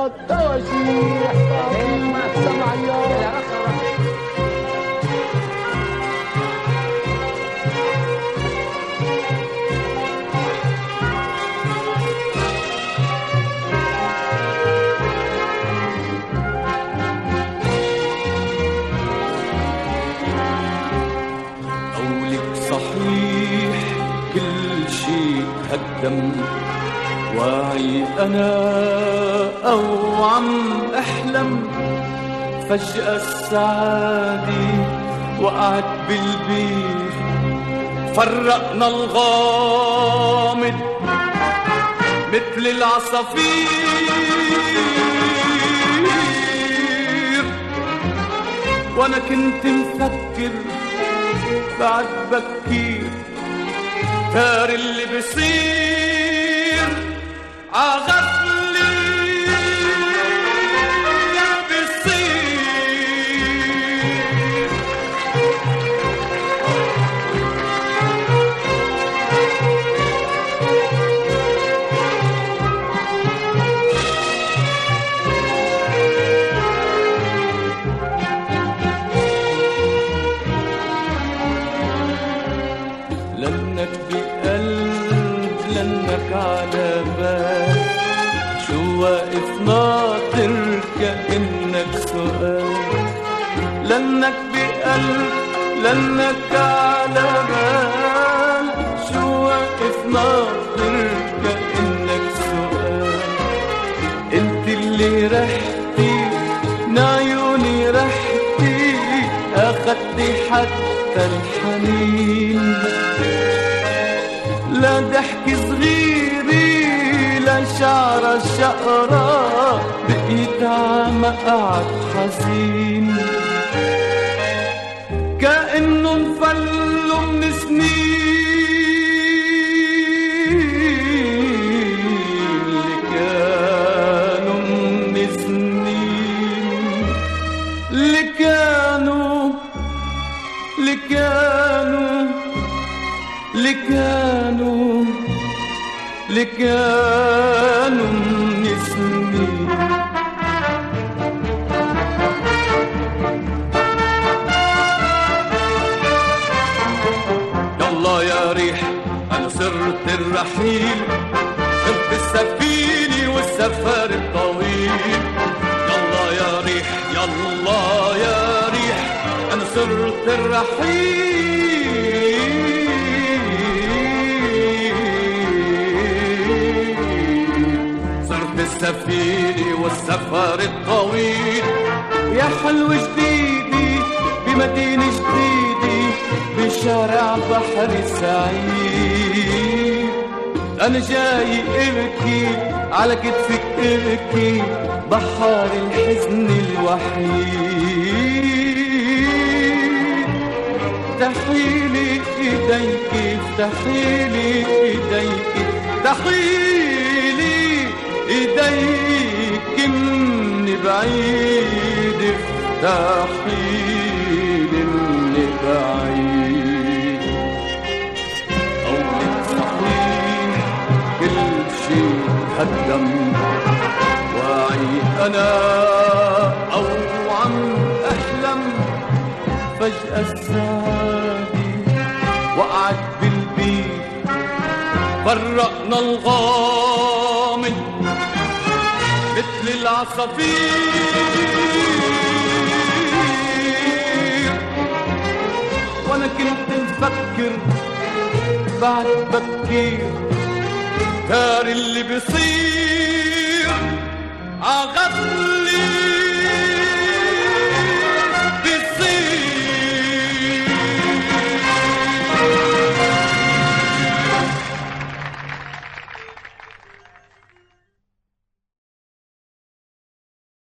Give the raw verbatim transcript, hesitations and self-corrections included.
التواشيح سمع يا هالدم واعي أنا أو عم أحلم فجأة السعادة وقعت بالبير فرقنا الغامض مثل العصافير وأنا كنت مفكر بعد بكير دار اللي بصير عغفلي بصير لأنك بقلب لأنك على بال شو واقف ناطر كأنك سؤال لأنك بقلب لأنك على بال شو واقف ناطر كأنك سؤال انت اللي رحتي نعيوني رحتي أخدتي حتى الحنين لا ضحك صغيري لا شعرة شقرة بقيت عم قعد حزين كأنه انفلوا من سنين اللي كانوا من سنين اللي كانوا اللي كانوا اللي كانوا اللي كانوا من سنين يلا يا ريح أنا صرت الرحيل صرت السفينة والسفر الطويل يلا يا ريح يلا يا ريح أنا صرت الرحيل السفينة والسفر الطويل يا حلو جديدي بمدينة جديدة بشارع بحر سعيد أنا جاي ابكي على كتفك ابكي بحار الحزن الوحيد افتحيلي ايديك افتحيلي ايديك افتحيلي ايديك من بعيد افتحيلي من بعيد قولك صحيح كل شي هدم واعي انا او عم احلم فجأة السعادة وقعت بالبيت فرقنا الغامض مثل العصافير وانا كنت مفكر بعد بكير دار اللي بيصير عغفل